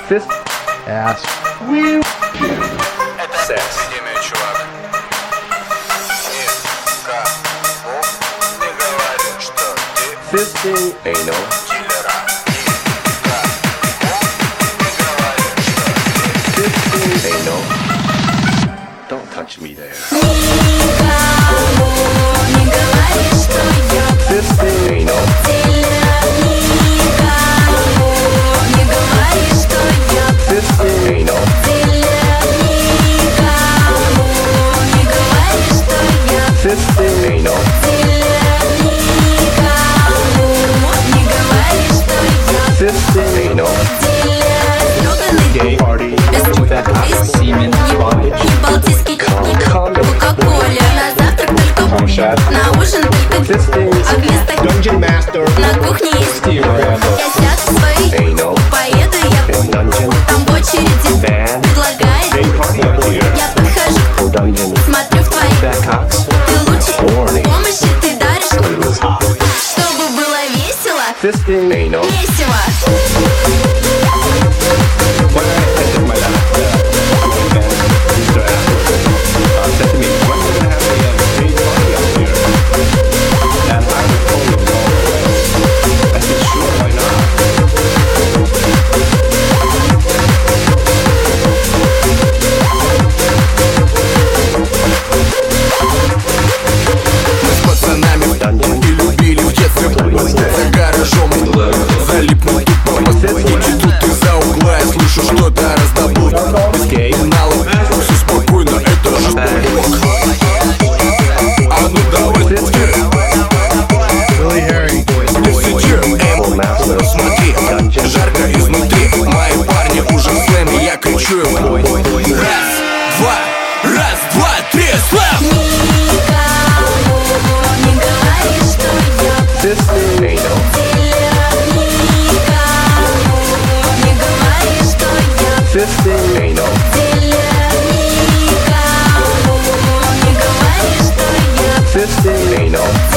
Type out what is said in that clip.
Fist ass. Это видимый чувак. Никому не говори, что ты Fisting anal. киллера. Никому не говори, что Fisting anal. Don't touch me there. Никому не говори, что я Fisting anal. Никому не говори, что я Fisting anal. Никому не говори, что я Fisting anal. Никому не говори, что я Fisting anal. Gay party. Semen bondage. Не балтийский, не Кока-Коля. На завтрак только Shot. на ужин только Fisting. а вместо Dungeon master. на кухне есть Steve Rambo. я сяду в своей Anal. поеду я In dungeon. там в очереди Van. предлагает Gay party up here. я подхожу, Oh, dungeon. смотрю в твои Fat cocks. ты лучше Horny. помощи ты даришь, But it was hot. чтобы было весело, Fisting anal. весело. When I ended my last event, Mr. Apple said to me, when we're gonna have a gay party up here? And I was told no. I said, sure, why not? Мы с пацанами и любили в детстве за гаражом залипнуть тупо и тут из-за угла я слышу что-то раздобудь сигналов, все спокойно, это же а ну давай Full master. смотри, жарко изнутри мои парни уже в слэме, я кричу им раз, два, три, слэм! Никому не говори, что я Fisting anal. никому не говори, что я Fisting anal. никому не говори, что я Fisting anal.